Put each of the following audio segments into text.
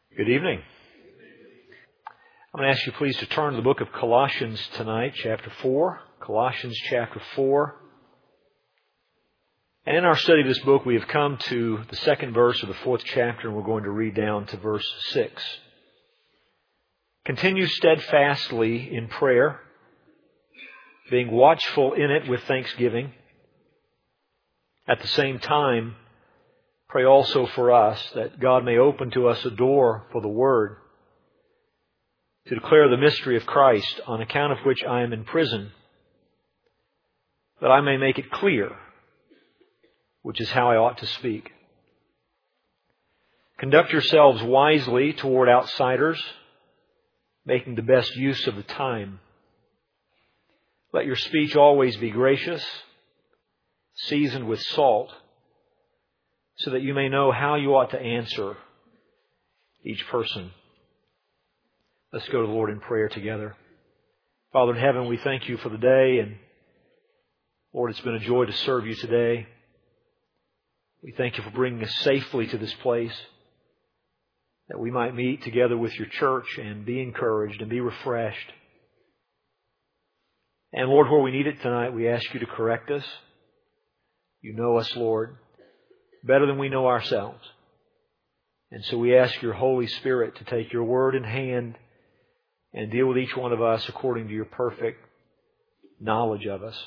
Good evening. I'm going to ask you please to turn to the book of Colossians tonight, chapter 4. Colossians chapter 4. And in our study of this book, we have come to the second verse of the fourth chapter, and we're going to read down to verse 6. Continue steadfastly in prayer, being watchful in it with thanksgiving. At the same time, pray also for us that God may open to us a door for the Word to declare the mystery of Christ, on account of which I am in prison, that I may make it clear, which is how I ought to speak. Conduct yourselves wisely toward outsiders, making the best use of the time. Let your speech always be gracious, seasoned with salt, so that you may know how you ought to answer each person. Let's go to the Lord in prayer together. Father in heaven, we thank you for the day, and Lord, it's been a joy to serve you today. We thank you for bringing us safely to this place, that we might meet together with your church and be encouraged and be refreshed. And Lord, where we need it tonight, we ask you to correct us. You know us, Lord, better than we know ourselves. And so we ask your Holy Spirit to take your word in hand and deal with each one of us according to your perfect knowledge of us.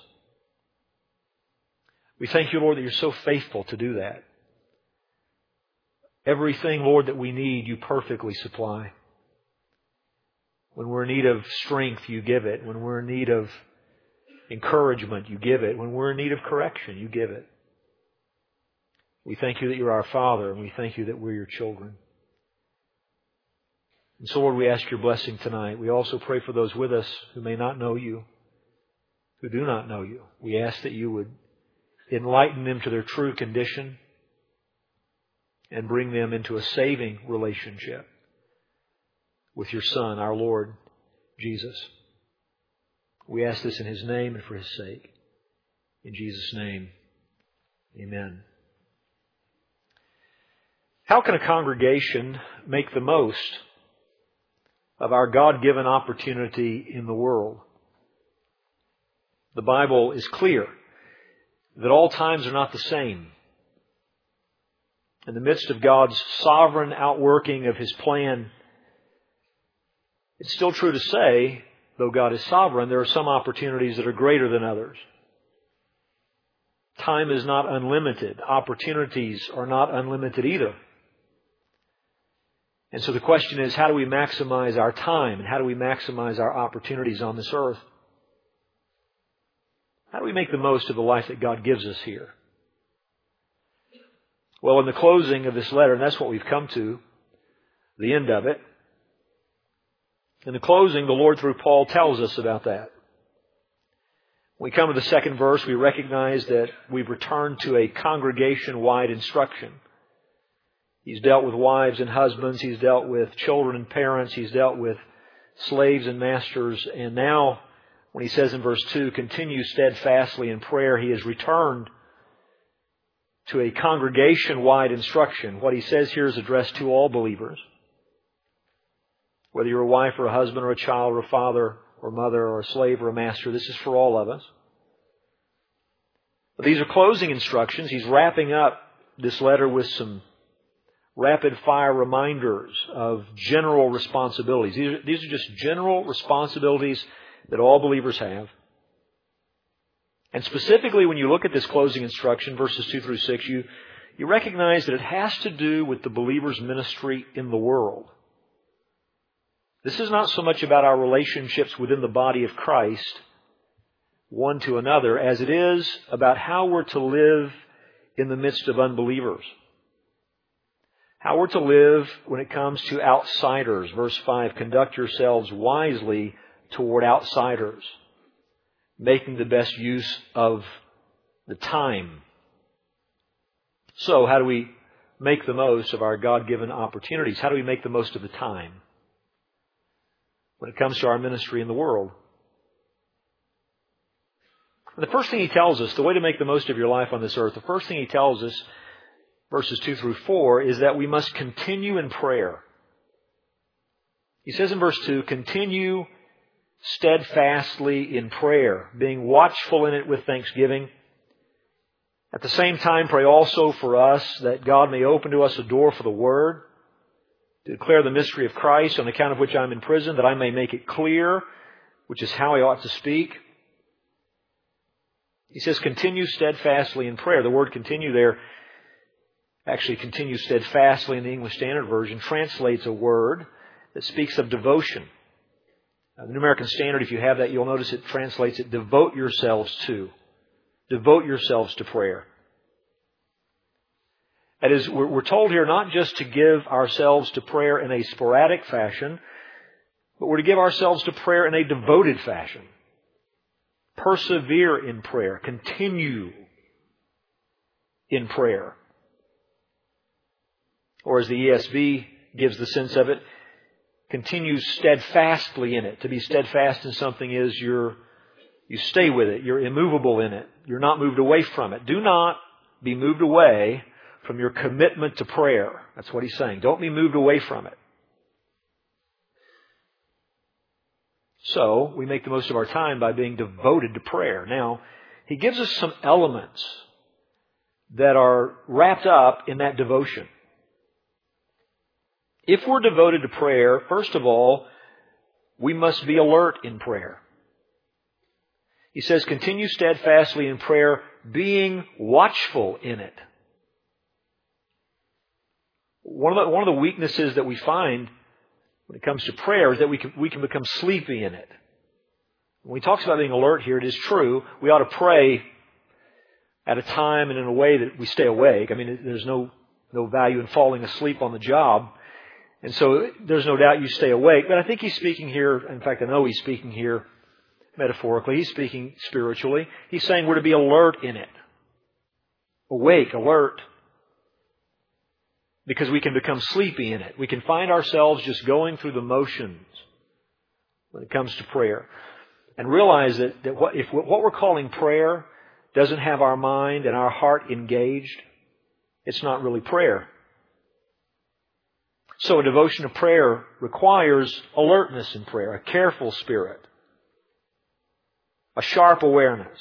We thank you, Lord, that you're so faithful to do that. Everything, Lord, that we need, you perfectly supply. When we're in need of strength, you give it. When we're in need of encouragement, you give it. When we're in need of correction, you give it. We thank you that you're our Father, and we thank you that we're your children. And so, Lord, we ask your blessing tonight. We also pray for those with us who may not know you, who do not know you. We ask that you would enlighten them to their true condition and bring them into a saving relationship with your Son, our Lord Jesus. We ask this in His name and for His sake. In Jesus' name, amen. How can a congregation make the most of our God-given opportunity in the world? The Bible is clear that all times are not the same. In the midst of God's sovereign outworking of His plan, it's still true to say, though God is sovereign, there are some opportunities that are greater than others. Time is not unlimited. Opportunities are not unlimited either. And so the question is, how do we maximize our time and how do we maximize our opportunities on this earth? How do we make the most of the life that God gives us here? Well, in the closing of this letter, and that's what we've come to, the end of it, in the closing, the Lord through Paul tells us about that. When we come to the second verse, we recognize that we've returned to a congregation-wide instruction. He's dealt with wives and husbands. He's dealt with children and parents. He's dealt with slaves and masters. And now, when he says in verse 2, continue steadfastly in prayer, he has returned to a congregation-wide instruction. What he says here is addressed to all believers. Whether you're a wife or a husband or a child or a father or mother or a slave or a master, this is for all of us. But these are closing instructions. He's wrapping up this letter with some rapid-fire reminders of general responsibilities. These are just general responsibilities that all believers have. And specifically, when you look at this closing instruction, verses 2 through 6, you recognize that it has to do with the believer's ministry in the world. This is not so much about our relationships within the body of Christ, one to another, as it is about how we're to live in the midst of unbelievers. How we're to live when it comes to outsiders. Verse 5, conduct yourselves wisely toward outsiders, making the best use of the time. So, how do we make the most of our God-given opportunities? How do we make the most of the time when it comes to our ministry in the world? The first thing he tells us, the way to make the most of your life on this earth, the first thing he tells us, verses 2 through 4, is that we must continue in prayer. He says in verse 2, continue steadfastly in prayer, being watchful in it with thanksgiving. At the same time, pray also for us that God may open to us a door for the Word, to declare the mystery of Christ, on account of which I am in prison, that I may make it clear, which is how I ought to speak. He says, continue steadfastly in prayer. The word continue there, actually continue steadfastly in the English Standard Version, translates a word that speaks of devotion. The New American Standard, if you have that, you'll notice it translates it, devote yourselves to. Devote yourselves to prayer. That is, we're told here not just to give ourselves to prayer in a sporadic fashion, but we're to give ourselves to prayer in a devoted fashion. Persevere in prayer. Continue in prayer. Or as the ESV gives the sense of it, continue steadfastly in it. To be steadfast in something is you stay with it. You're immovable in it. You're not moved away from it. Do not be moved away from your commitment to prayer. That's what he's saying. Don't be moved away from it. So, we make the most of our time by being devoted to prayer. Now, he gives us some elements that are wrapped up in that devotion. If we're devoted to prayer, first of all, we must be alert in prayer. He says, continue steadfastly in prayer, being watchful in it. One of the weaknesses that we find when it comes to prayer is that we can become sleepy in it. When he talks about being alert here, it is true. We ought to pray at a time and in a way that we stay awake. I mean, there's no value in falling asleep on the job. And so there's no doubt you stay awake. But I think he's speaking here, in fact, I know he's speaking here metaphorically. He's speaking spiritually. He's saying we're to be alert in it. Awake, alert. Because we can become sleepy in it. We can find ourselves just going through the motions when it comes to prayer. And realize that if what we're calling prayer doesn't have our mind and our heart engaged, it's not really prayer. So a devotion to prayer requires alertness in prayer, a careful spirit, a sharp awareness.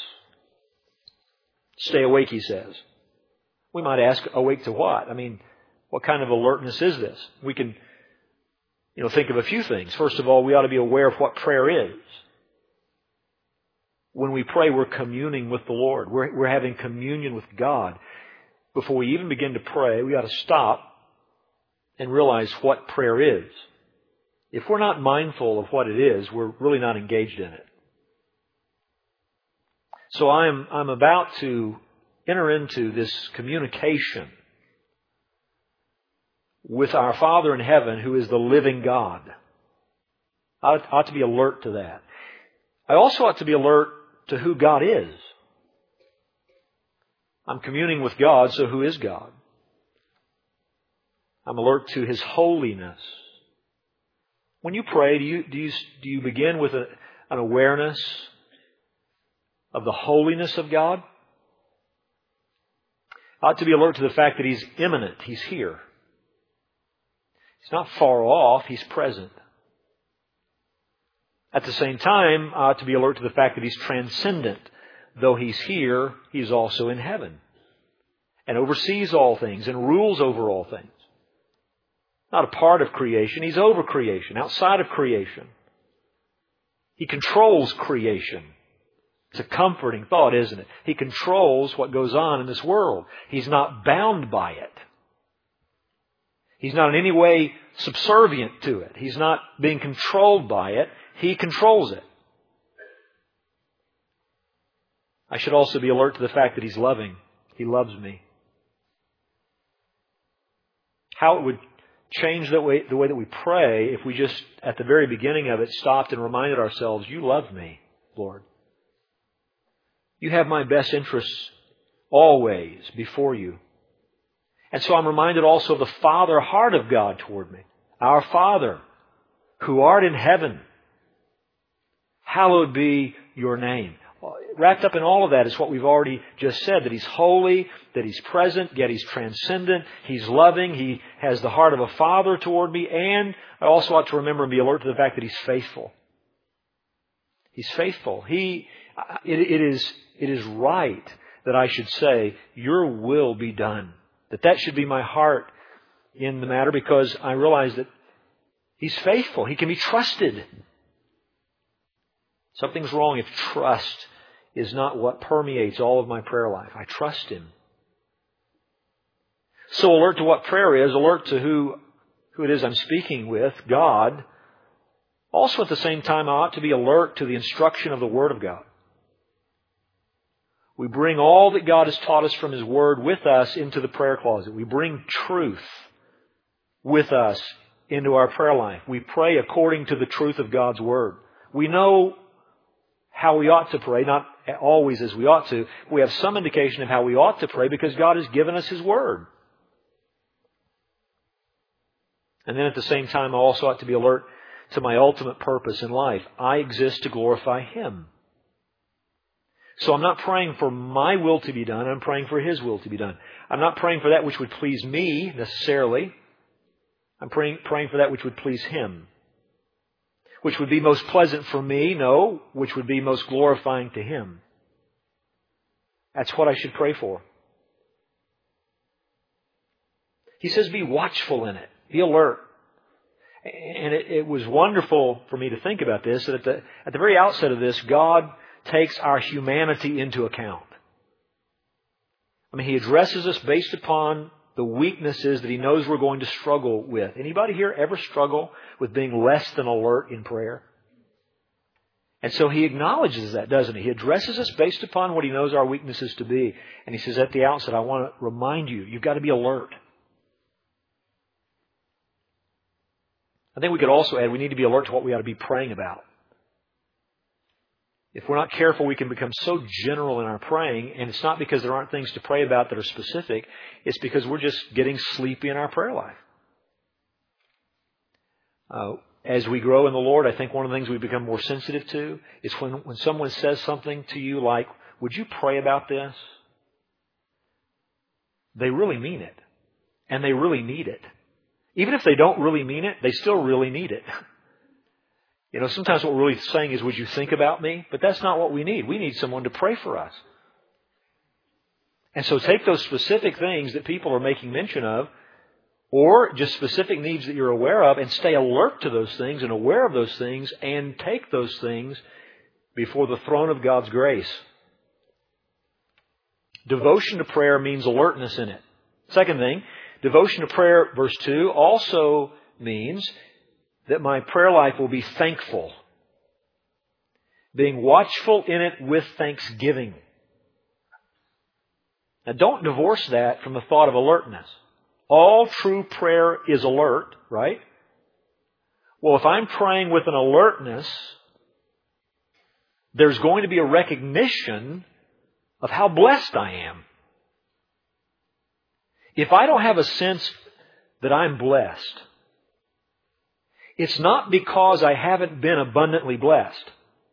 Stay awake, he says. We might ask, awake to what? I mean, what kind of alertness is this? We can, think of a few things. First of all, we ought to be aware of what prayer is. When we pray, we're communing with the Lord. We're having communion with God. Before we even begin to pray, we ought to stop and realize what prayer is. If we're not mindful of what it is, we're really not engaged in it. So I'm about to enter into this communication with our Father in heaven, who is the living God. I ought to be alert to that. I also ought to be alert to who God is. I'm communing with God, so who is God? I'm alert to His holiness. When you pray, do you begin with an awareness of the holiness of God? I ought to be alert to the fact that He's immanent. He's here. He's not far off. He's present. At the same time, I ought to be alert to the fact that He's transcendent. Though He's here, He's also in heaven and oversees all things and rules over all things. Not a part of creation. He's over creation, outside of creation. He controls creation. It's a comforting thought, isn't it? He controls what goes on in this world. He's not bound by it. He's not in any way subservient to it. He's not being controlled by it. He controls it. I should also be alert to the fact that He's loving. He loves me. How it would change the way that we pray if we just, at the very beginning of it, stopped and reminded ourselves, you love me, Lord. You have my best interests always before you. And so I'm reminded also of the Father heart of God toward me. Our Father, who art in heaven, hallowed be your name. wrapped up in all of that is what we've already just said, that He's holy, that He's present, yet He's transcendent, He's loving, He has the heart of a father toward me, and I also ought to remember and be alert to the fact that He's faithful. He's faithful. It is right that I should say, your will be done. That should be my heart in the matter, because I realize that He's faithful. He can be trusted. Something's wrong if trust is not what permeates all of my prayer life. I trust Him. So alert to what prayer is, alert to who it is I'm speaking with, God. Also at the same time, I ought to be alert to the instruction of the Word of God. We bring all that God has taught us from His Word with us into the prayer closet. We bring truth with us into our prayer life. We pray according to the truth of God's Word. We know how we ought to pray, not always as we ought to. We have some indication of how we ought to pray because God has given us His Word. And then at the same time, I also ought to be alert to my ultimate purpose in life. I exist to glorify Him. So I'm not praying for my will to be done. I'm praying for His will to be done. I'm not praying for that which would please me necessarily. I'm praying for that which would please Him. Which would be most pleasant for me? No. Which would be most glorifying to Him? That's what I should pray for. He says be watchful in it. Be alert. And it was wonderful for me to think about this, that at the very outset of this, God takes our humanity into account. I mean, He addresses us based upon the weaknesses that He knows we're going to struggle with. Anybody here ever struggle with being less than alert in prayer? And so He acknowledges that, doesn't He? He addresses us based upon what He knows our weaknesses to be. And He says at the outset, I want to remind you, you've got to be alert. I think we could also add, we need to be alert to what we ought to be praying about. If we're not careful, we can become so general in our praying, and it's not because there aren't things to pray about that are specific. It's because we're just getting sleepy in our prayer life. As we grow in the Lord, I think one of the things we become more sensitive to is when someone says something to you like, would you pray about this? They really mean it. And they really need it. Even if they don't really mean it, they still really need it. You know, sometimes what we're really saying is, would you think about me? But that's not what we need. We need someone to pray for us. And so take those specific things that people are making mention of, or just specific needs that you're aware of, and stay alert to those things and aware of those things, and take those things before the throne of God's grace. Devotion to prayer means alertness in it. Second thing, devotion to prayer, verse 2, also means that my prayer life will be thankful. Being watchful in it with thanksgiving. Now don't divorce that from the thought of alertness. All true prayer is alert, right? Well, if I'm praying with an alertness, there's going to be a recognition of how blessed I am. If I don't have a sense that I'm blessed, it's not because I haven't been abundantly blessed.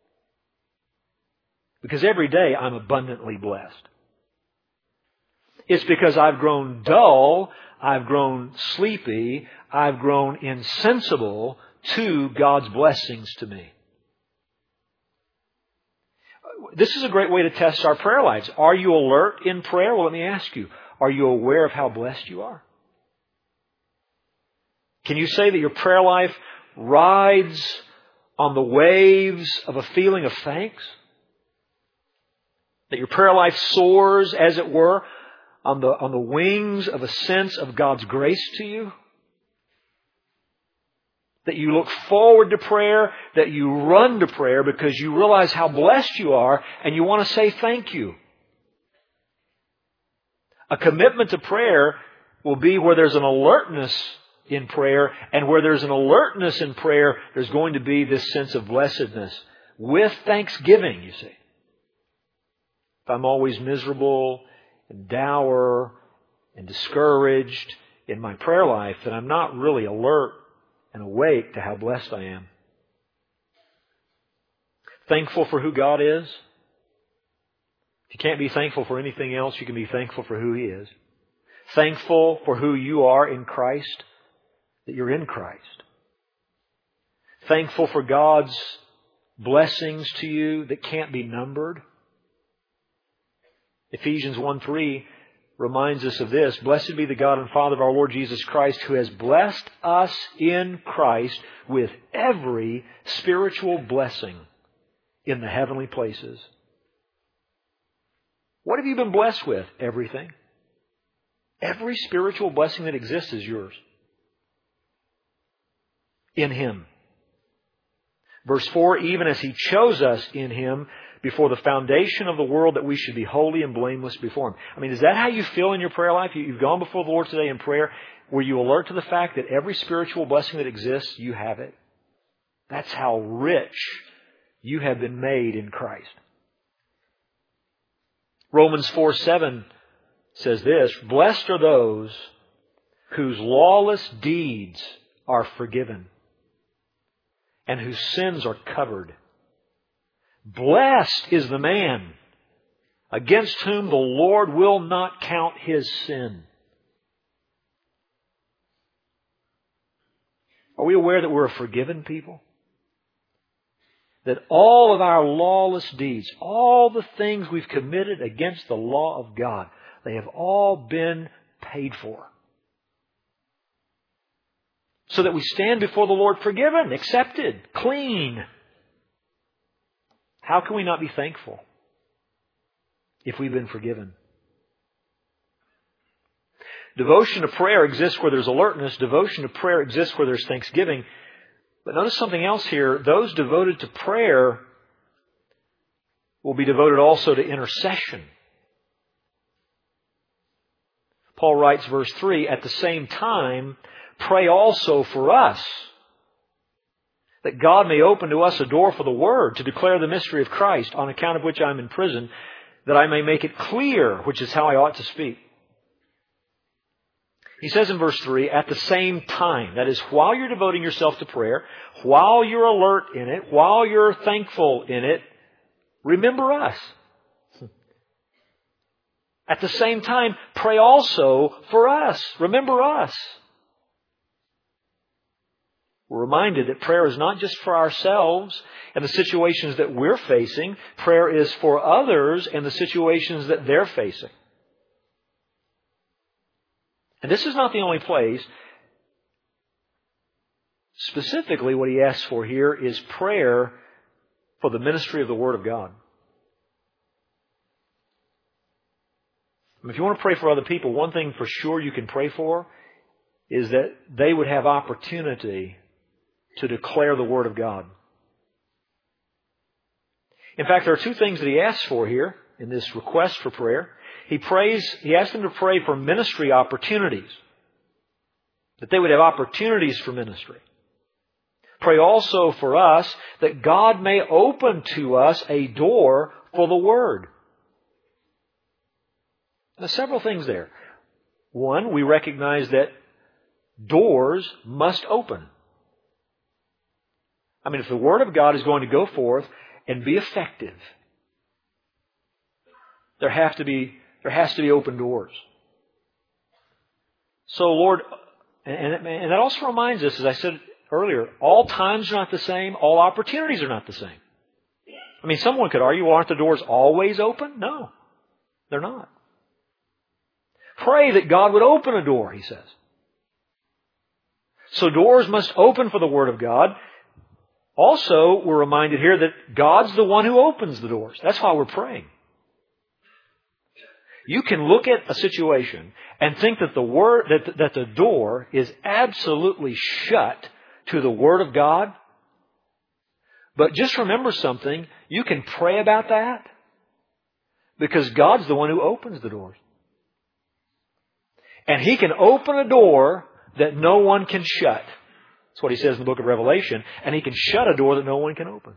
Because every day I'm abundantly blessed. It's because I've grown dull, I've grown sleepy, I've grown insensible to God's blessings to me. This is a great way to test our prayer lives. Are you alert in prayer? Well, let me ask you, are you aware of how blessed you are? Can you say that your prayer life rides on the waves of a feeling of thanks? That your prayer life soars, as it were, on the wings of a sense of God's grace to you? That you look forward to prayer, that you run to prayer because you realize how blessed you are and you want to say thank you. A commitment to prayer will be where there's an alertness in prayer, and where there's an alertness in prayer, there's going to be this sense of blessedness with thanksgiving, you see. If I'm always miserable and dour and discouraged in my prayer life, then I'm not really alert and awake to how blessed I am. Thankful for who God is. If you can't be thankful for anything else, you can be thankful for who He is. Thankful for who you are in Christ, that you're in Christ. Thankful for God's blessings to you that can't be numbered. Ephesians 1:3 reminds us of this. Blessed be the God and Father of our Lord Jesus Christ, who has blessed us in Christ with every spiritual blessing in the heavenly places. What have you been blessed with? Everything. Every spiritual blessing that exists is yours. In Him. Verse 4, even as He chose us in Him before the foundation of the world, that we should be holy and blameless before Him. I mean, is that how you feel in your prayer life? You've gone before the Lord today in prayer. Were you alert to the fact that every spiritual blessing that exists, you have it? That's how rich you have been made in Christ. Romans 4:7 says this, blessed are those whose lawless deeds are forgiven and whose sins are covered. Blessed is the man against whom the Lord will not count his sin. Are we aware that we're a forgiven people? That all of our lawless deeds, all the things we've committed against the law of God, they have all been paid for. So that we stand before the Lord forgiven, accepted, clean. How can we not be thankful if we've been forgiven? Devotion to prayer exists where there's alertness. Devotion to prayer exists where there's thanksgiving. But notice something else here. Those devoted to prayer will be devoted also to intercession. Paul writes, verse 3, at the same time, pray also for us, that God may open to us a door for the Word, to declare the mystery of Christ, on account of which I am in prison, that I may make it clear, which is how I ought to speak. He says in verse 3, at the same time, that is, while you're devoting yourself to prayer, while you're alert in it, while you're thankful in it, remember us. At the same time, pray also for us. Remember us. We're reminded that prayer is not just for ourselves and the situations that we're facing. Prayer is for others and the situations that they're facing. And this is not the only place. Specifically, what he asks for here is prayer for the ministry of the Word of God. If you want to pray for other people, one thing for sure you can pray for is that they would have opportunity to declare the Word of God. In fact, there are two things that he asks for here in this request for prayer. He asks them to pray for ministry opportunities, that they would have opportunities for ministry. Pray also for us that God may open to us a door for the Word. Now, several things there. One, we recognize that doors must open. I mean, if the Word of God is going to go forth and be effective, there has to be open doors. So, Lord, and that also reminds us, as I said earlier, all times are not the same, all opportunities are not the same. I mean, someone could argue, well, aren't the doors always open? No, they're not. Pray that God would open a door, he says. So doors must open for the Word of God. Also, we're reminded here that God's the one who opens the doors. That's why we're praying. You can look at a situation and think that the door is absolutely shut to the Word of God. But just remember something. You can pray about that because God's the one who opens the doors. And He can open a door that no one can shut. That's what He says in the book of Revelation. And He can shut a door that no one can open.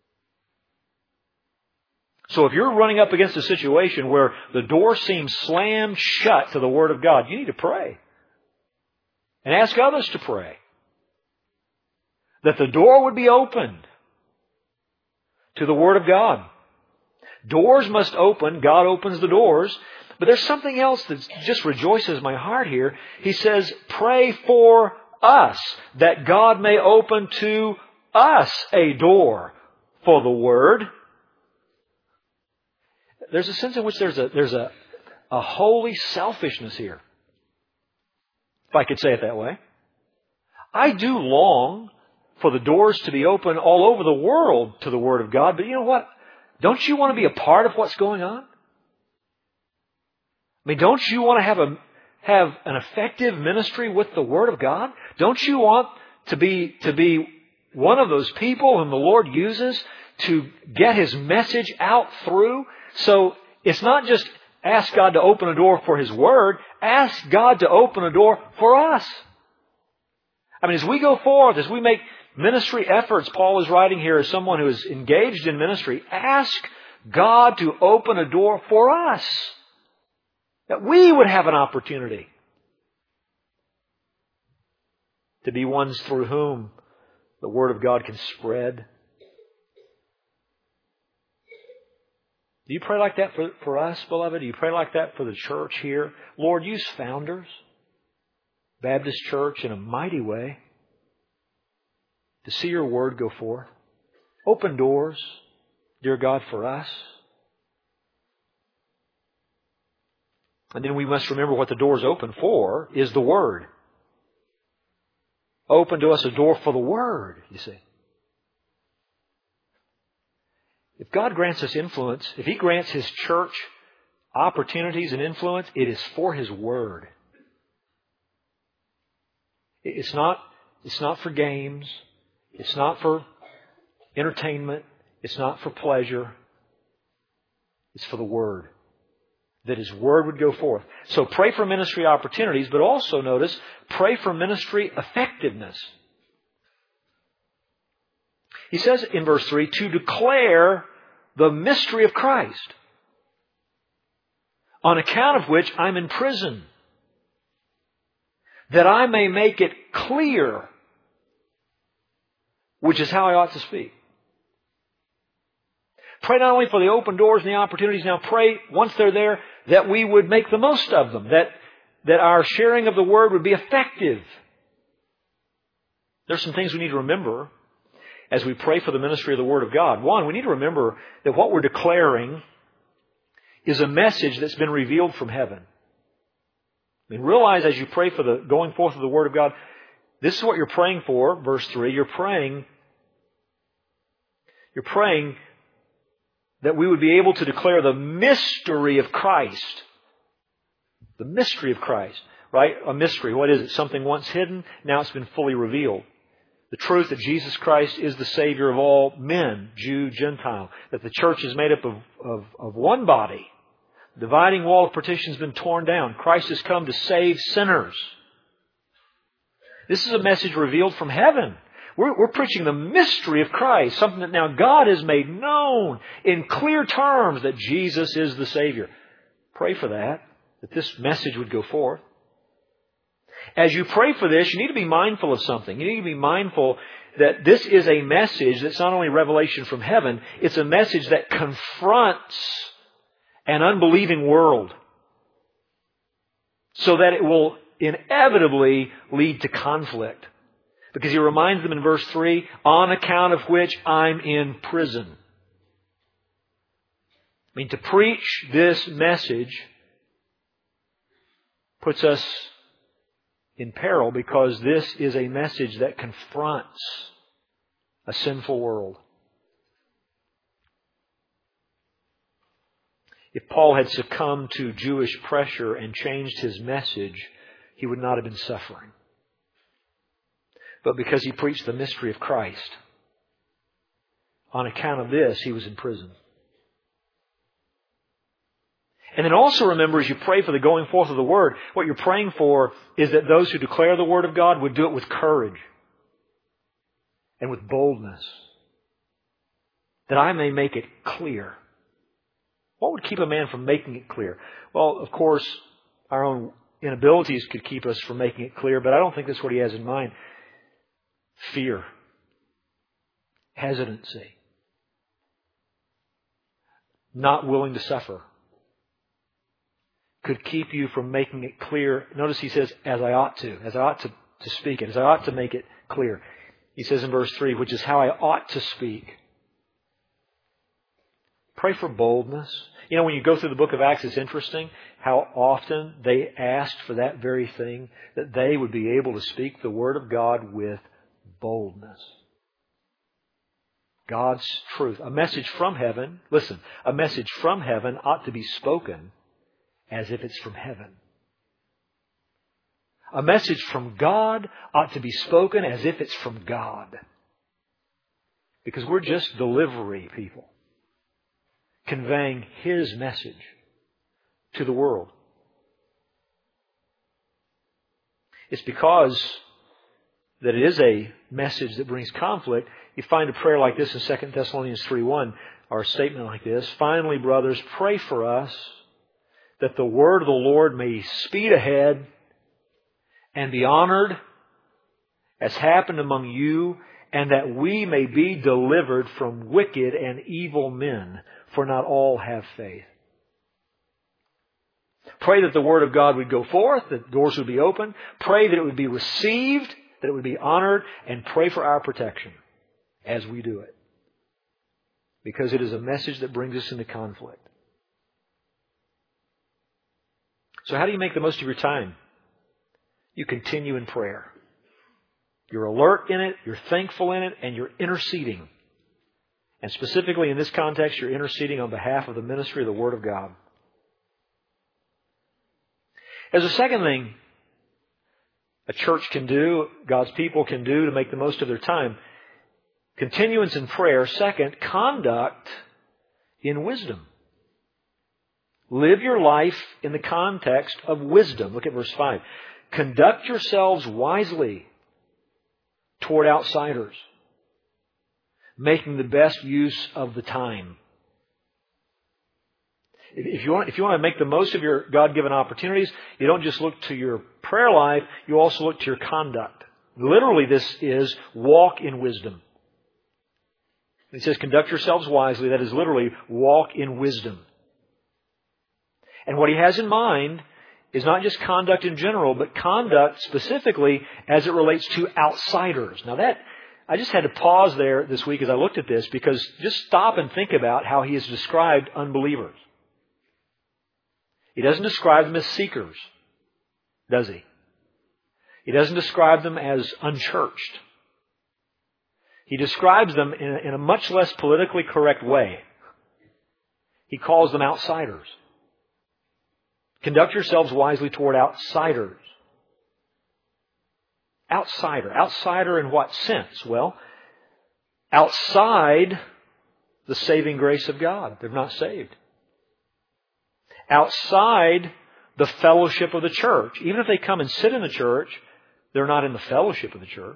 So if you're running up against a situation where the door seems slammed shut to the Word of God, you need to pray. And ask others to pray. That the door would be opened to the Word of God. Doors must open. God opens the doors. But there's something else that just rejoices my heart here. He says, pray for us, that God may open to us a door for the Word. There's a sense in which there's a holy selfishness here, if I could say it that way. I do long for the doors to be open all over the world to the Word of God, but you know what? Don't you want to be a part of what's going on? I mean, don't you want to have an effective ministry with the Word of God? Don't you want to be one of those people whom the Lord uses to get His message out through? So it's not just ask God to open a door for His Word. Ask God to open a door for us. I mean, as we go forth, as we make ministry efforts, Paul is writing here as someone who is engaged in ministry, ask God to open a door for us, that we would have an opportunity to be ones through whom the Word of God can spread. Do you pray like that for us, beloved? Do you pray like that for the church here? Lord, use Founders Baptist Church in a mighty way to see Your Word go forth. Open doors, dear God, for us. And then we must remember what the door's open for is the Word. Open to us a door for the Word, you see. If God grants us influence, if He grants His church opportunities and influence, it is for His Word. It's not for games. It's not for entertainment. It's not for pleasure. It's for the Word. That His Word would go forth. So pray for ministry opportunities, but also notice, pray for ministry effectiveness. He says in verse 3, to declare the mystery of Christ, on account of which I'm in prison, that I may make it clear, which is how I ought to speak. Pray not only for the open doors and the opportunities, now pray, once they're there, that we would make the most of them, that our sharing of the Word would be effective. There's some things we need to remember as we pray for the ministry of the Word of God. One, we need to remember that what we're declaring is a message that's been revealed from heaven. I mean, realize as you pray for the going forth of the Word of God, this is what you're praying for, verse 3. You're praying that we would be able to declare the mystery of Christ. The mystery of Christ, right? A mystery. What is it? Something once hidden, now it's been fully revealed. The truth that Jesus Christ is the Savior of all men, Jew, Gentile. That the church is made up of one body. The dividing wall of partition has been torn down. Christ has come to save sinners. This is a message revealed from heaven. We're preaching the mystery of Christ, something that now God has made known in clear terms that Jesus is the Savior. Pray for that this message would go forth. As you pray for this, you need to be mindful of something. You need to be mindful that this is a message that's not only revelation from heaven, it's a message that confronts an unbelieving world so that it will inevitably lead to conflict. Because He reminds them in verse 3, on account of which I'm in prison. I mean, to preach this message puts us in peril because this is a message that confronts a sinful world. If Paul had succumbed to Jewish pressure and changed his message, he would not have been suffering. But because he preached the mystery of Christ, on account of this, he was in prison. And then also remember, as you pray for the going forth of the Word, what you're praying for is that those who declare the Word of God would do it with courage and with boldness, that I may make it clear. What would keep a man from making it clear? Well, of course, our own inabilities could keep us from making it clear, but I don't think that's what he has in mind. Fear. Hesitancy. not willing to suffer, could keep you from making it clear. Notice he says, as I ought to speak it, as I ought to make it clear. He says in verse 3, which is how I ought to speak. Pray for boldness. You know, when you go through the book of Acts, it's interesting how often they asked for that very thing, that they would be able to speak the Word of God with boldness. God's truth. A message from heaven, listen, a message from heaven ought to be spoken as if it's from heaven. A message from God ought to be spoken as if it's from God. Because we're just delivery people, conveying His message to the world. It's because that it is a message that brings conflict. You find a prayer like this in 2 Thessalonians 3:1, or a statement like this. Finally, brothers, pray for us that the word of the Lord may speed ahead and be honored as happened among you, and that we may be delivered from wicked and evil men, for not all have faith. Pray that the Word of God would go forth, that doors would be open. Pray that it would be received, that it would be honored, and pray for our protection as we do it. Because it is a message that brings us into conflict. So how do you make the most of your time? You continue in prayer. You're alert in it, you're thankful in it, and you're interceding. And specifically in this context, you're interceding on behalf of the ministry of the Word of God. As a second thing a church can do, God's people can do to make the most of their time, continuance in prayer. Second, conduct in wisdom. Live your life in the context of wisdom. Look at verse 5. Conduct yourselves wisely toward outsiders, making the best use of the time. If you want to make the most of your God-given opportunities, you don't just look to your prayer life, you also look to your conduct. Literally, this is walk in wisdom. It says, conduct yourselves wisely. That is literally walk in wisdom. And what he has in mind is not just conduct in general, but conduct specifically as it relates to outsiders. Now I just had to pause there this week as I looked at this, because just stop and think about how he has described unbelievers. He doesn't describe them as seekers, does he? He doesn't describe them as unchurched. He describes them in a much less politically correct way. He calls them outsiders. Conduct yourselves wisely toward outsiders. Outsider. Outsider in what sense? Well, outside the saving grace of God. They're not saved. Outside the fellowship of the church. Even if they come and sit in the church, they're not in the fellowship of the church.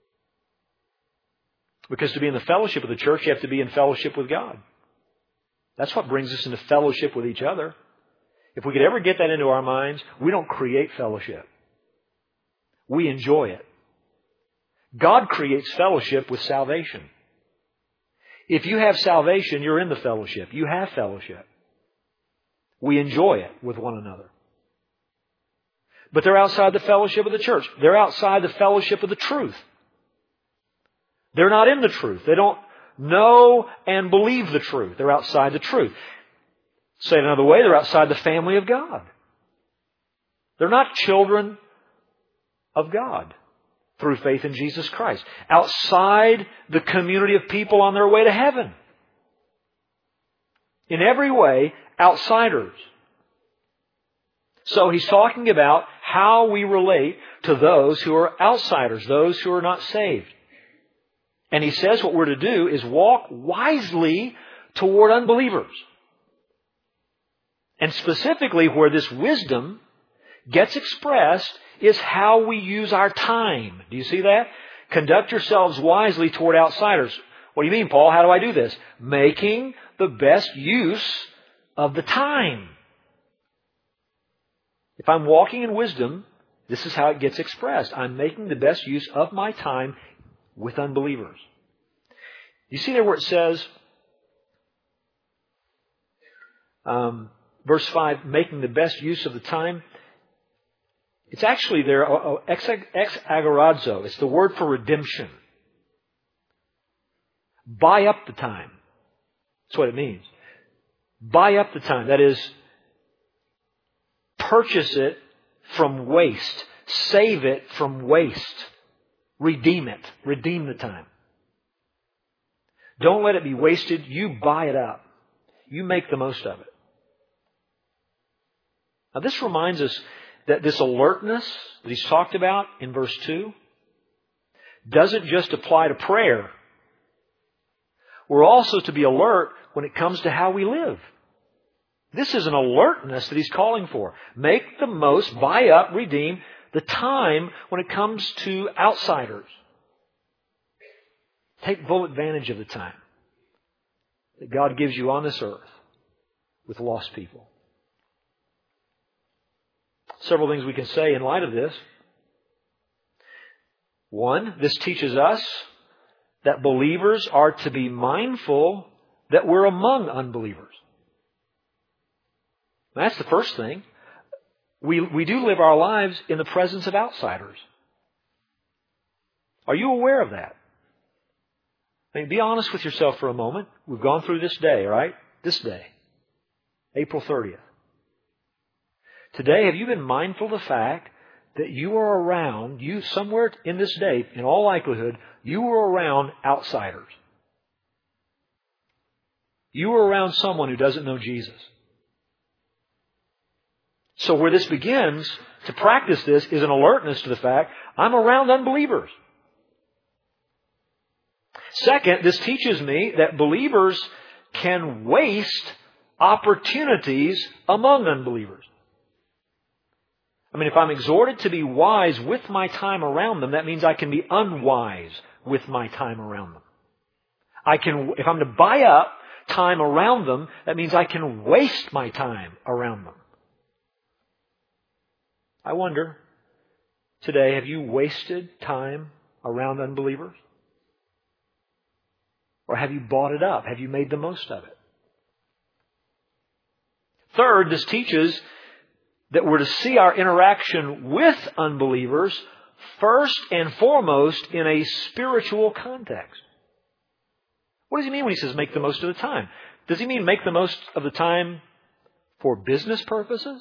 Because to be in the fellowship of the church, you have to be in fellowship with God. That's what brings us into fellowship with each other. If we could ever get that into our minds, we don't create fellowship. We enjoy it. God creates fellowship with salvation. If you have salvation, you're in the fellowship. You have fellowship. We enjoy it with one another. But they're outside the fellowship of the church. They're outside the fellowship of the truth. They're not in the truth. They don't know and believe the truth. They're outside the truth. Say it another way, they're outside the family of God. They're not children of God through faith in Jesus Christ. Outside the community of people on their way to heaven. In every way, outsiders. So he's talking about how we relate to those who are outsiders, those who are not saved. And he says what we're to do is walk wisely toward unbelievers. And specifically where this wisdom gets expressed is how we use our time. Do you see that? Conduct yourselves wisely toward outsiders. What do you mean, Paul? How do I do this? Making the best use of the time. If I'm walking in wisdom, this is how it gets expressed. I'm making the best use of my time with unbelievers. You see there where it says, Verse 5, making the best use of the time. It's actually there, ex agorazo. It's the word for redemption. Buy up the time. That's what it means. Buy up the time. That is, purchase it from waste. Save it from waste. Redeem it. Redeem the time. Don't let it be wasted. You buy it up. You make the most of it. Now this reminds us that this alertness that he's talked about in verse 2 doesn't just apply to prayer. We're also to be alert when it comes to how we live. This is an alertness that he's calling for. Make the most, buy up, redeem the time when it comes to outsiders. Take full advantage of the time that God gives you on this earth with lost people. Several things we can say in light of this. One, this teaches us that believers are to be mindful that we're among unbelievers. That's the first thing. We do live our lives in the presence of outsiders. Are you aware of that? I mean, be honest with yourself for a moment. We've gone through this day, right? This day, April 30th. Today, have you been mindful of the fact that you are around, somewhere in this day, in all likelihood, you were around outsiders? You were around someone who doesn't know Jesus. So where this begins, to practice this, is an alertness to the fact, I'm around unbelievers. Second, this teaches me that believers can waste opportunities among unbelievers. I mean, if I'm exhorted to be wise with my time around them, that means I can be unwise with my time around them. If I'm to buy up time around them, that means I can waste my time around them. I wonder, today, have you wasted time around unbelievers? Or have you bought it up? Have you made the most of it? Third, this teaches that we're to see our interaction with unbelievers first and foremost in a spiritual context. What does he mean when he says make the most of the time? Does he mean make the most of the time for business purposes?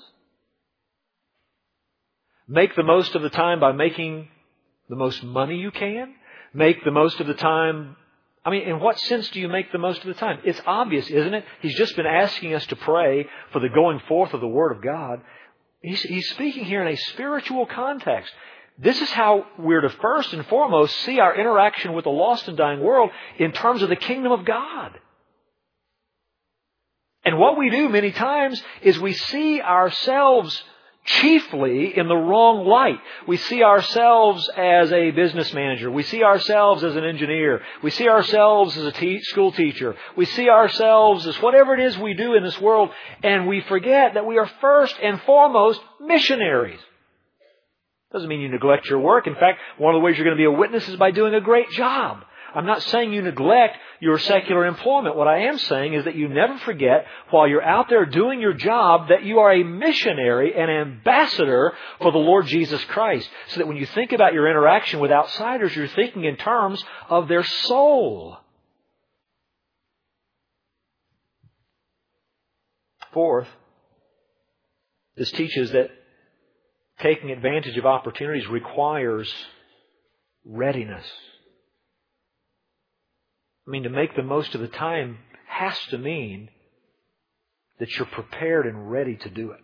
Make the most of the time by making the most money you can? Make the most of the time... I mean, in what sense do you make the most of the time? It's obvious, isn't it? He's just been asking us to pray for the going forth of the Word of God. He's speaking here in a spiritual context. This is how we're to first and foremost see our interaction with the lost and dying world in terms of the kingdom of God. And what we do many times is we see ourselves chiefly in the wrong light. We see ourselves as a business manager. We see ourselves as an engineer. We see ourselves as a school teacher. We see ourselves as whatever it is we do in this world, and we forget that we are first and foremost missionaries. Doesn't mean you neglect your work. In fact, one of the ways you're going to be a witness is by doing a great job. I'm not saying you neglect your secular employment. What I am saying is that you never forget, while you're out there doing your job, that you are a missionary, an ambassador for the Lord Jesus Christ. So that when you think about your interaction with outsiders, you're thinking in terms of their soul. Fourth, this teaches that taking advantage of opportunities requires readiness. I mean, to make the most of the time has to mean that you're prepared and ready to do it.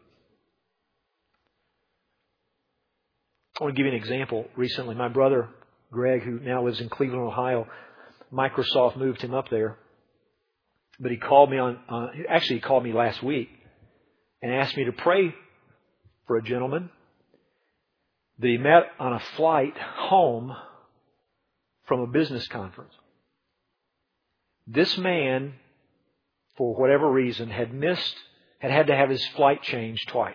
I want to give you an example. Recently, my brother, Greg, who now lives in Cleveland, Ohio, Microsoft moved him up there. But he called me he called me last week and asked me to pray for a gentleman that he met on a flight home from a business conference. This man, for whatever reason, had had to have his flight changed twice.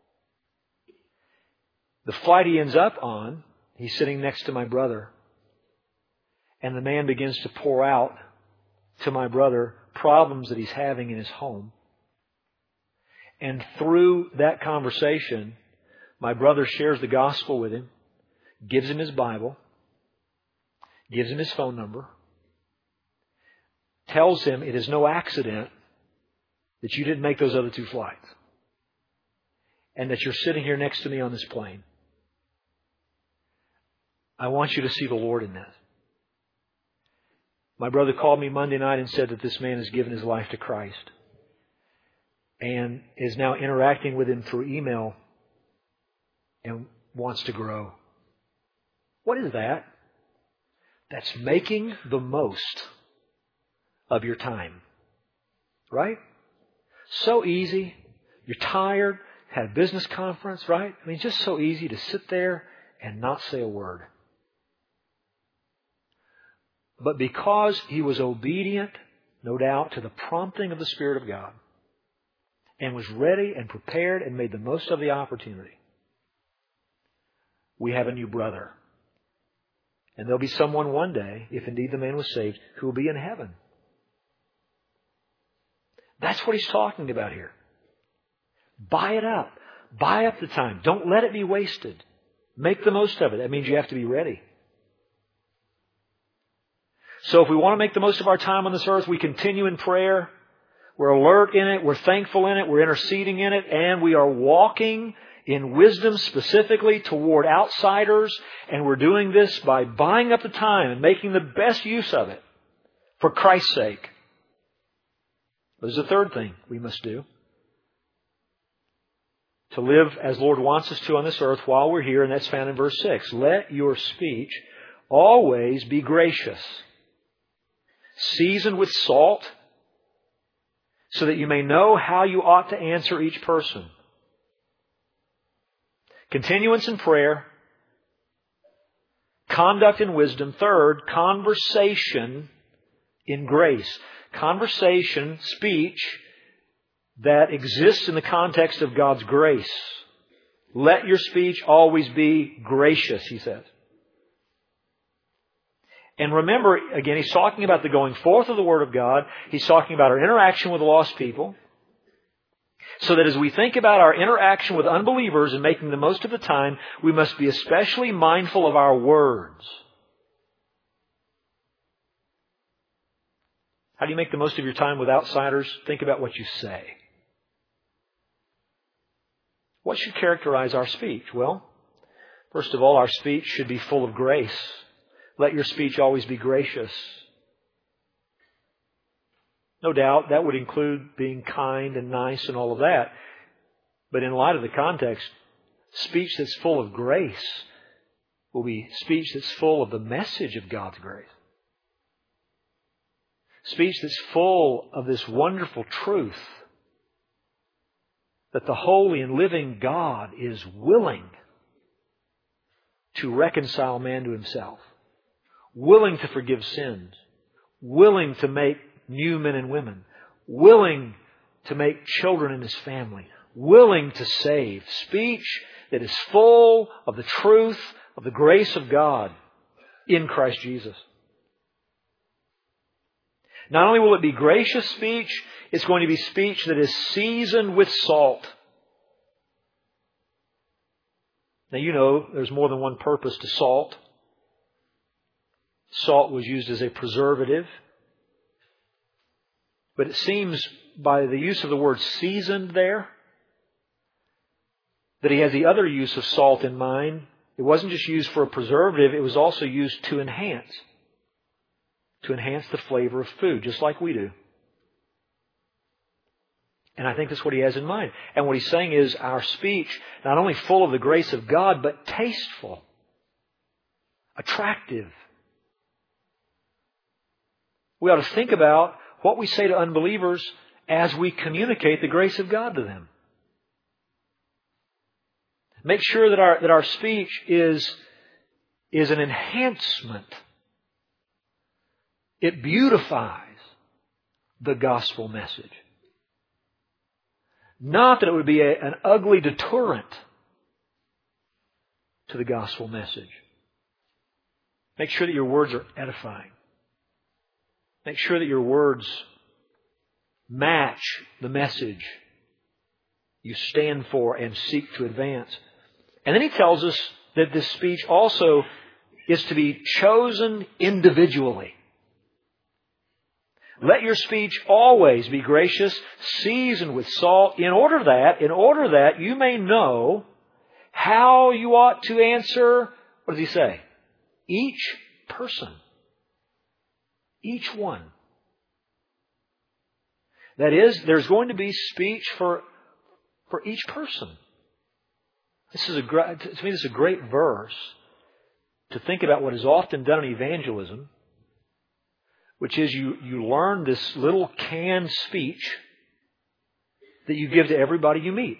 The flight he ends up on, he's sitting next to my brother, and the man begins to pour out to my brother problems that he's having in his home. And through that conversation, my brother shares the gospel with him, gives him his Bible, gives him his phone number, tells him it is no accident that you didn't make those other 2 flights, and that you're sitting here next to me on this plane. I want you to see the Lord in this. My brother called me Monday night and said that this man has given his life to Christ and is now interacting with him through email and wants to grow. What is that? That's making the most of your time. Right? So easy. You're tired, had a business conference, right? I mean, just so easy to sit there and not say a word. But because he was obedient, no doubt, to the prompting of the Spirit of God, and was ready and prepared and made the most of the opportunity, we have a new brother. And there'll be someone one day, if indeed the man was saved, who will be in heaven. That's what he's talking about here. Buy it up. Buy up the time. Don't let it be wasted. Make the most of it. That means you have to be ready. So if we want to make the most of our time on this earth, we continue in prayer. We're alert in it. We're thankful in it. We're interceding in it. And we are walking in wisdom specifically toward outsiders. And we're doing this by buying up the time and making the best use of it for Christ's sake. There's a third thing we must do. To live as Lord wants us to on this earth while we're here, and that's found in verse 6. Let your speech always be gracious, seasoned with salt, so that you may know how you ought to answer each person. Continuance in prayer, conduct in wisdom. Third, conversation in grace. Conversation, speech, that exists in the context of God's grace. Let your speech always be gracious, he says. And remember, again, he's talking about the going forth of the Word of God. He's talking about our interaction with lost people. So that as we think about our interaction with unbelievers and making the most of the time, we must be especially mindful of our words. How do you make the most of your time with outsiders? Think about what you say. What should characterize our speech? Well, first of all, our speech should be full of grace. Let your speech always be gracious. No doubt that would include being kind and nice and all of that. But in light of the context, speech that's full of grace will be speech that's full of the message of God's grace. Speech that's full of this wonderful truth that the holy and living God is willing to reconcile man to himself, willing to forgive sins, willing to make new men and women, willing to make children in his family, willing to save. Speech that is full of the truth of the grace of God in Christ Jesus. Not only will it be gracious speech, it's going to be speech that is seasoned with salt. Now you know there's more than one purpose to salt. Salt was used as a preservative. But it seems by the use of the word seasoned there, that he has the other use of salt in mind. It wasn't just used for a preservative, it was also used to enhance the flavor of food, just like we do. And I think that's what he has in mind. And what he's saying is our speech, not only full of the grace of God, but tasteful, attractive. We ought to think about what we say to unbelievers as we communicate the grace of God to them. Make sure that our speech is an enhancement. It beautifies the gospel message. Not that it would be an ugly deterrent to the gospel message. Make sure that your words are edifying. Make sure that your words match the message you stand for and seek to advance. And then he tells us that this speech also is to be chosen individually. Let your speech always be gracious, seasoned with salt, in order that you may know how you ought to answer, what does he say? Each person. Each one. That is, there's going to be speech for each person. To me, this is a great verse to think about what is often done in evangelism, which is you learn this little canned speech that you give to everybody you meet.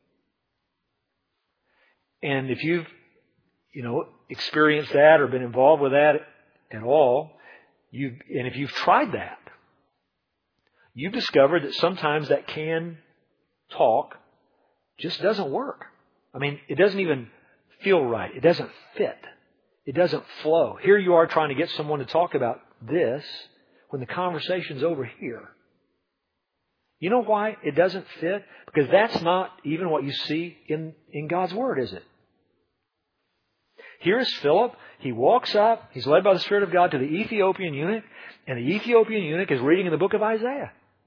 And if you've, experienced that or been involved with that at all, and if you've tried that, you've discovered that sometimes that canned talk just doesn't work. I mean, it doesn't even feel right. It doesn't fit. It doesn't flow. Here you are trying to get someone to talk about this when the conversation's over here. You know why it doesn't fit? Because that's not even what you see in God's Word, is it? Here's Philip. He walks up. He's led by the Spirit of God to the Ethiopian eunuch. And the Ethiopian eunuch is reading in the book of Isaiah.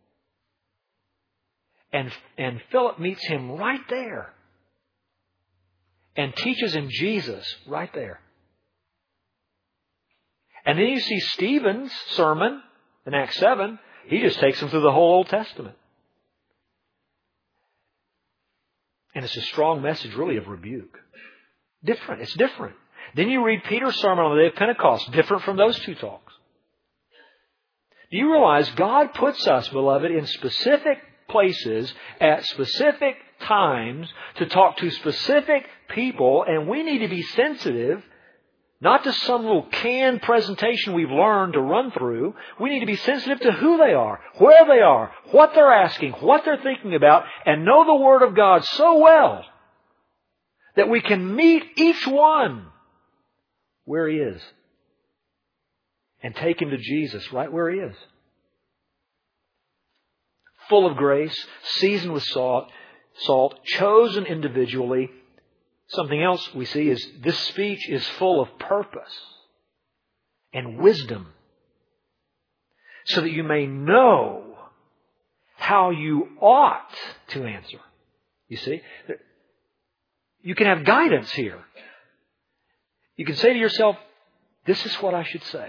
And Philip meets him right there. And teaches him Jesus right there. And then you see Stephen's sermon in Acts 7. He just takes him through the whole Old Testament. And it's a strong message really of rebuke. Different. It's different. Then you read Peter's sermon on the day of Pentecost. Different from those two talks. Do you realize God puts us, beloved, in specific places at specific times to talk to specific people, and we need to be sensitive, not to some little canned presentation we've learned to run through. We need to be sensitive to who they are, where they are, what they're asking, what they're thinking about, and know the Word of God so well that we can meet each one where he is and take him to Jesus right where he is. Full of grace, seasoned with salt, chosen individually. Something else we see is this speech is full of purpose and wisdom so that you may know how you ought to answer. You see? You can have guidance here. You can say to yourself, this is what I should say.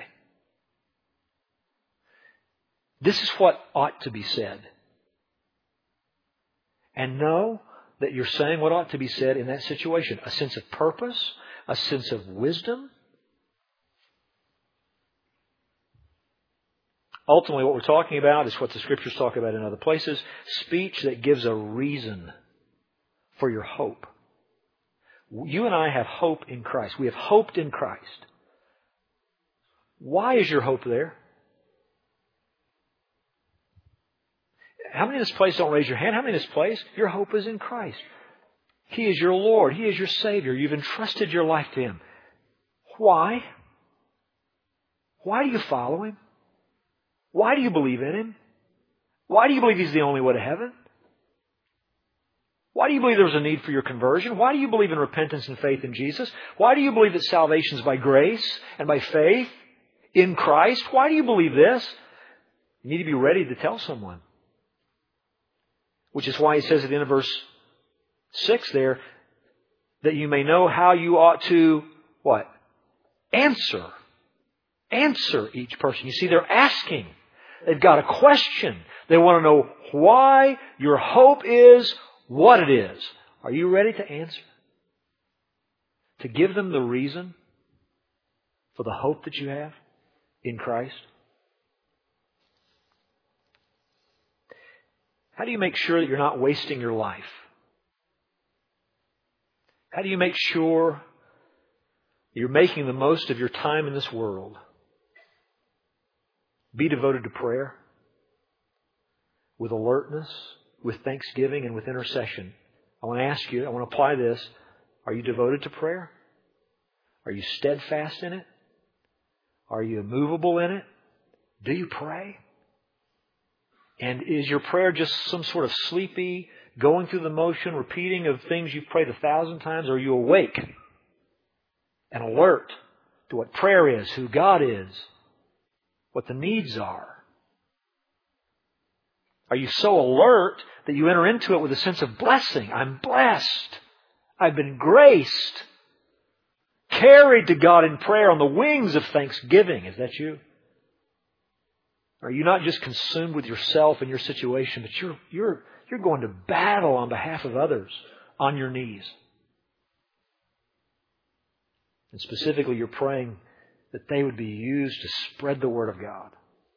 This is what ought to be said. And know that you're saying what ought to be said in that situation. A sense of purpose, a sense of wisdom. Ultimately, what we're talking about is what the Scriptures talk about in other places. Speech that gives a reason for your hope. You and I have hope in Christ. We have hoped in Christ. Why is your hope there? How many in this place don't raise your hand? How many in this place? Your hope is in Christ. He is your Lord. He is your Savior. You've entrusted your life to Him. Why? Why do you follow Him? Why do you believe in Him? Why do you believe He's the only way to heaven? Why do you believe there's a need for your conversion? Why do you believe in repentance and faith in Jesus? Why do you believe that salvation is by grace and by faith in Christ? Why do you believe this? You need to be ready to tell someone. Which is why he says at the end of verse 6 there, that you may know how you ought to, what? Answer. Answer each person. You see, they're asking. They've got a question. They want to know why your hope is what it is. Are you ready to answer? To give them the reason for the hope that you have in Christ? How do you make sure that you're not wasting your life? How do you make sure you're making the most of your time in this world? Be devoted to prayer with alertness, with thanksgiving, and with intercession. I want to ask you, I want to apply this. Are you devoted to prayer? Are you steadfast in it? Are you immovable in it? Do you pray? And is your prayer just some sort of sleepy, going through the motion, repeating of things you've prayed 1,000 times? Or are you awake and alert to what prayer is, who God is, what the needs are? Are you so alert that you enter into it with a sense of blessing? I'm blessed. I've been graced. Carried to God in prayer on the wings of thanksgiving. Is that you? Are you not just consumed with yourself and your situation, but you're going to battle on behalf of others on your knees? And specifically, you're praying that they would be used to spread the Word of God.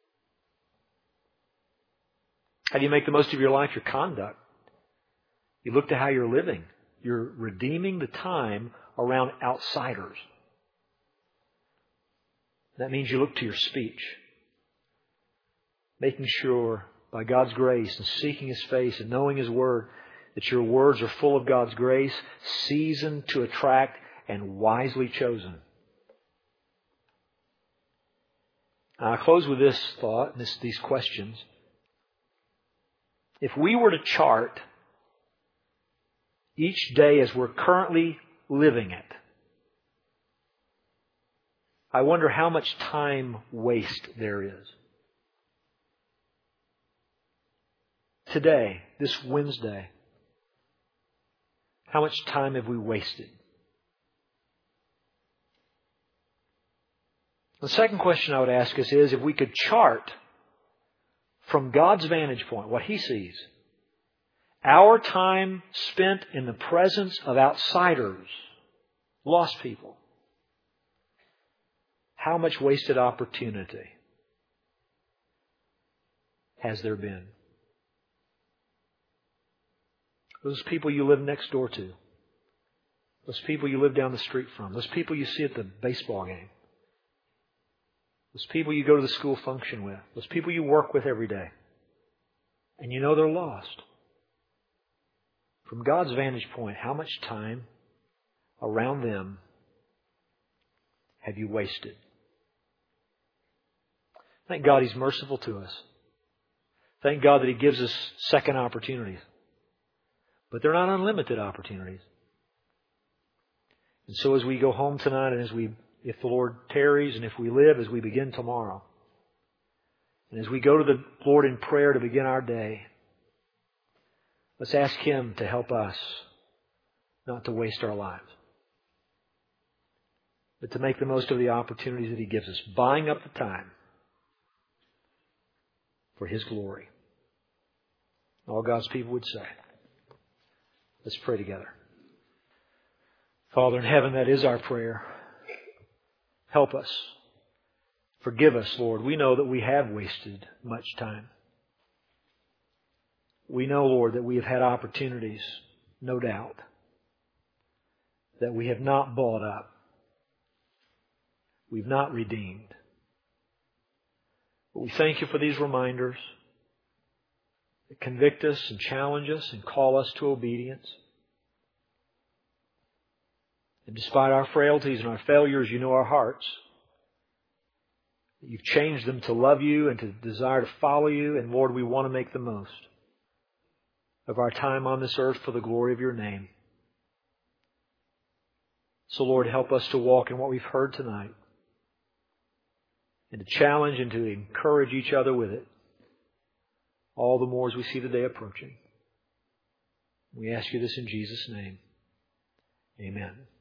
How do you make the most of your life? Your conduct. You look to how you're living. You're redeeming the time around outsiders. That means you look to your speech. Making sure, by God's grace and seeking His face and knowing His Word, that your words are full of God's grace, seasoned to attract and wisely chosen. I'll close with this thought, these questions. If we were to chart each day as we're currently living it, I wonder how much time waste there is. Today, this Wednesday, how much time have we wasted? The second question I would ask us is, if we could chart from God's vantage point, what He sees, our time spent in the presence of outsiders, lost people, how much wasted opportunity has there been? Those people you live next door to, those people you live down the street from, those people you see at the baseball game, those people you go to the school function with, those people you work with every day, and you know they're lost. From God's vantage point, how much time around them have you wasted? Thank God He's merciful to us. Thank God that He gives us second opportunities. But they're not unlimited opportunities. And so as we go home tonight, and if the Lord tarries, and if we live, as we begin tomorrow, and as we go to the Lord in prayer to begin our day, let's ask Him to help us not to waste our lives, but to make the most of the opportunities that He gives us, buying up the time for His glory. All God's people would say. Let's pray together. Father in heaven, that is our prayer. Help us. Forgive us, Lord. We know that we have wasted much time. We know, Lord, that we have had opportunities, no doubt, that we have not bought up. We've not redeemed. But we thank You for these reminders that convict us and challenge us and call us to obedience. And despite our frailties and our failures, You know our hearts. You've changed them to love You and to desire to follow You. And Lord, we want to make the most of our time on this earth for the glory of Your name. So Lord, help us to walk in what we've heard tonight, and to challenge and to encourage each other with it, all the more as we see the day approaching. We ask You this in Jesus' name. Amen.